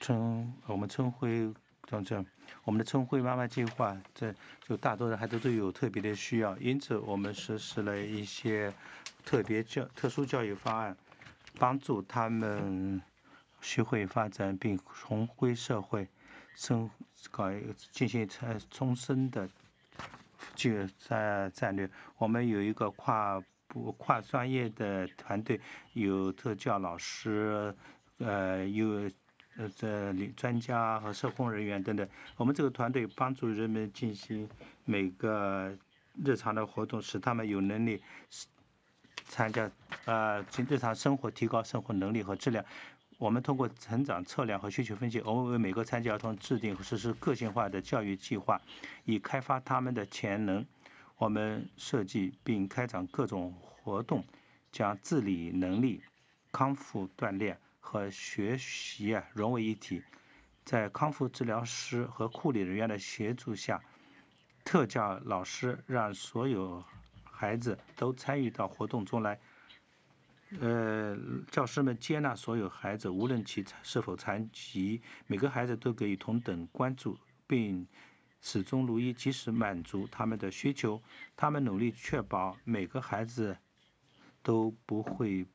我们春晖我们的春晖妈妈计划，这就大多的孩子都有特别的需要，因此我们实施了一些特殊教育方案，帮助他们学会发展并重归社会，进行终身的战略。我们有一个跨专业的团队，有特教老师，有专家和社工人员等等。我们这个团队帮助人们进行每个日常的活动，使他们有能力参加日常生活，提高生活能力和质量。我们通过成长测量和需求分析，我们为每个残疾儿童制定和实施个性化的教育计划，以开发他们的潜能。我们设计并开展各种活动，将自理能力、康复锻炼和学习融为一体。在康复治疗师和护理人员的协助下，特教老师让所有孩子都参与到活动中来。教师们接纳所有孩子，无论其是否残疾，每个孩子都给予同等关注，并始终如一，及时满足他们的需求。他们努力确保每个孩子都不会